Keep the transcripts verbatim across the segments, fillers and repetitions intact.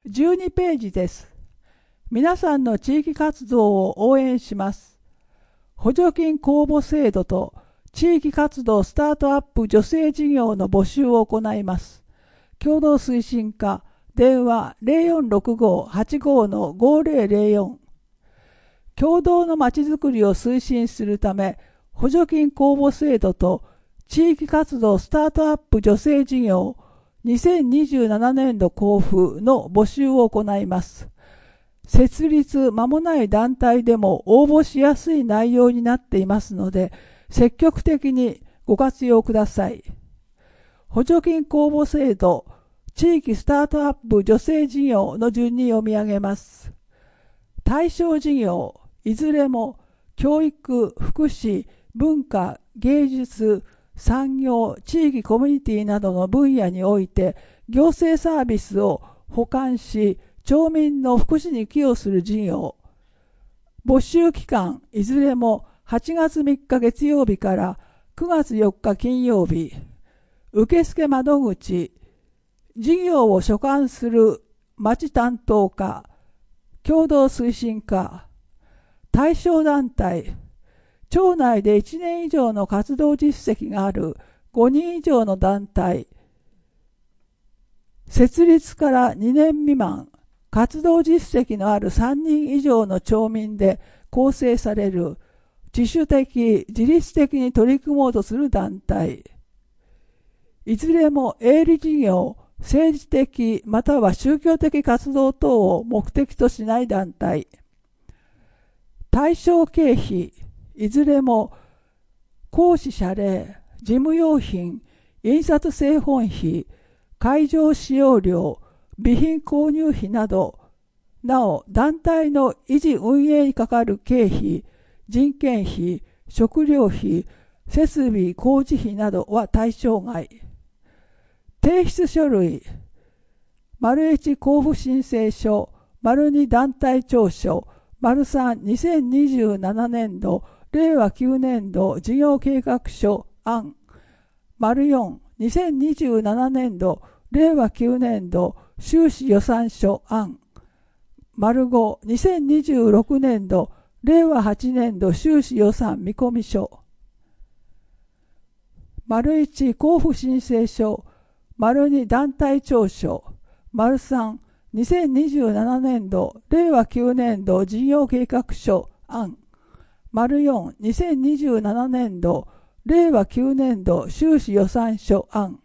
じゅうにページです。皆さんの地域活動を応援します。補助金公募制度と地域活動スタートアップ助成事業の募集を行います。共同推進課、電話 ゼロよんろくご はちご ごゼロゼロよん。共同のまちづくりを推進するため、補助金公募制度と地域活動スタートアップ助成事業にせんにじゅうななねんど交付の募集を行います。設立間もない団体でも応募しやすい内容になっていますので、積極的にご活用ください。補助金公募制度、地域スタートアップ助成事業の順に読み上げます。対象事業、いずれも教育、福祉、文化、芸術、産業、地域コミュニティなどの分野において行政サービスを補完し、町民の福祉に寄与する事業。募集期間、いずれもはちがつみっか月曜日からくがつよっか金曜日。受付窓口、事業を所管する町担当課、共同推進課。対象団体、町内でいちねん以上の活動実績があるごにん以上の団体。設立からにねん未満、活動実績のあるさんにん以上の町民で構成される自主的、自律的に取り組もうとする団体。いずれも営利事業、政治的または宗教的活動等を目的としない団体。対象経費、いずれも講師謝礼、事務用品、印刷製本費、会場使用料、備品購入費など、なお団体の維持運営にかかる経費、人件費、食料費、設備工事費などは対象外。提出書類、丸いち交付申請書、丸に団体調書、丸さんにせんにじゅうななねんどれいわきゅうねんど事業計画書案、丸よんにせんにじゅうななねんどれいわきゅうねんど収支予算書案、丸ごにせんにじゅうろくねんどれいわはちねんど収支予算見込み書。丸いち交付申請書、丸に団体調書、丸さんにせんにじゅうななねんどれいわきゅうねんど事業計画書案、丸よんにせんにじゅうななねんどれいわきゅうねんど収支予算書案。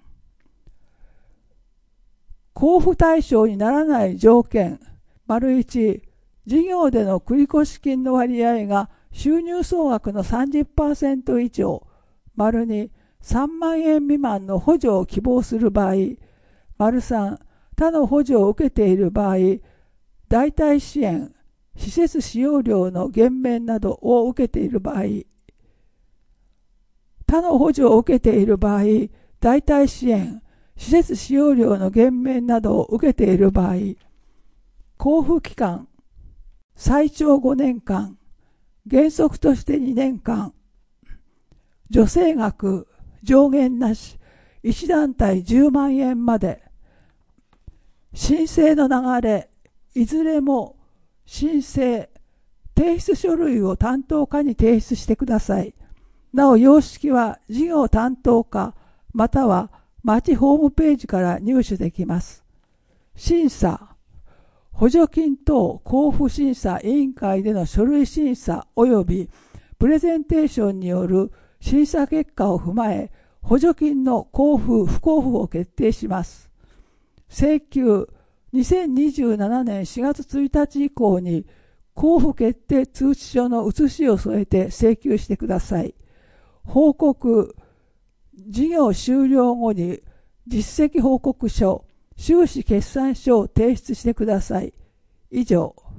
交付対象にならない条件、丸いち、事業での繰越金の割合が収入総額の さんじゅっパーセント 以上、丸に、さんまんえん未満の補助を希望する場合、丸さん、他の補助を受けている場合、代替支援、施設使用料の減免などを受けている場合、他の補助を受けている場合、代替支援、施設使用料の減免などを受けている場合、交付期間、最長ごねんかん、原則としてにねんかん、助成額、上限なし、いち団体じゅうまんえんまで、申請の流れ、いずれも申請、提出書類を担当課に提出してください。なお、様式は事業担当課、または町ホームページから入手できます。審査、補助金等交付審査委員会での書類審査及びプレゼンテーションによる審査結果を踏まえ、補助金の交付・不交付を決定します。請求、にせんにじゅうななねんしがつついたち以降に交付決定通知書の写しを添えて請求してください。報告、事業終了後に実績報告書、収支決算書を提出してください。以上。